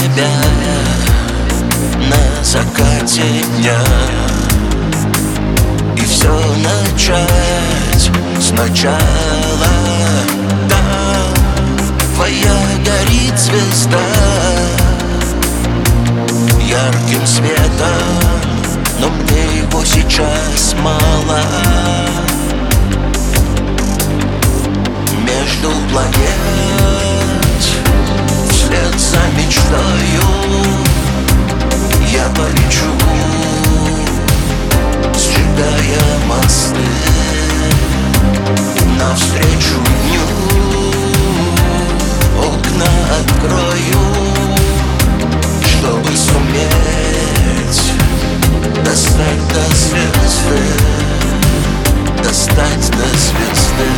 тебя на закате дня и все начать сначала. Там твоя горит звезда ярким светом, но мне его сейчас мало. Между планет вслед за мечтою я полечу, сжигая мосты навстречу дню. Окна открою, чтобы суметь достать до звезды, достать до звезды.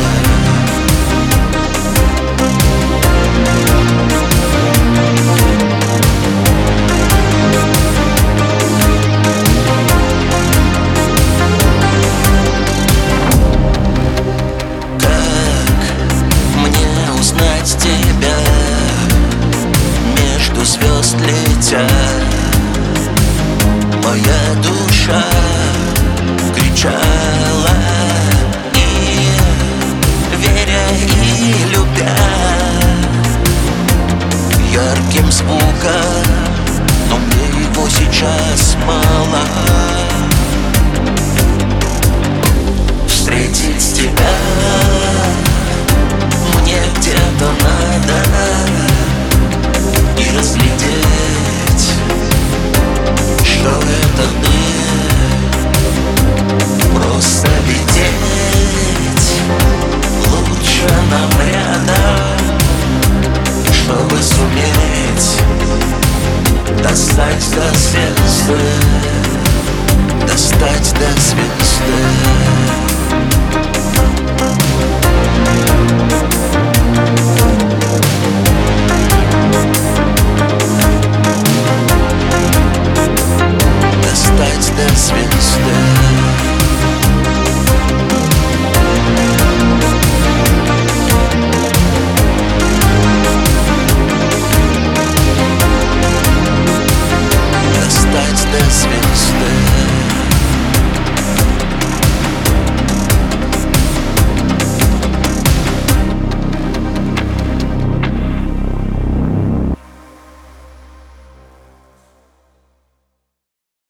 Тебя между звезд летя, моя душа кричала, и веря и любя ярким звуком, но мне его сейчас